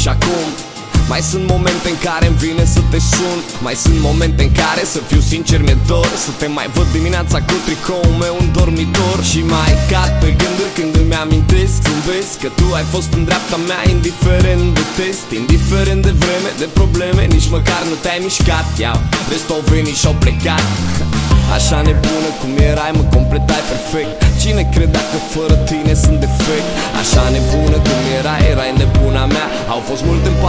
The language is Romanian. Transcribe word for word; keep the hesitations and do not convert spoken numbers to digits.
acum mai sunt momente în care îmi vine să te sun, mai sunt momente în care, să fiu sincer, mi-e dor să te mai văd dimineața cu tricoul meu în dormitor. Și mai cad pe gânduri când îmi amintesc, zâmbesc că tu ai fost în dreapta mea, indiferent de test, indiferent de vreme, de probleme, nici măcar nu te-ai mișcat. Iau, restul au venit și-au plecat. Așa nebună cum erai, mă completai perfect. Cine credea că fără tine sunt defect? Așa nebună cum erai, erai nebuna mea. Au fost multe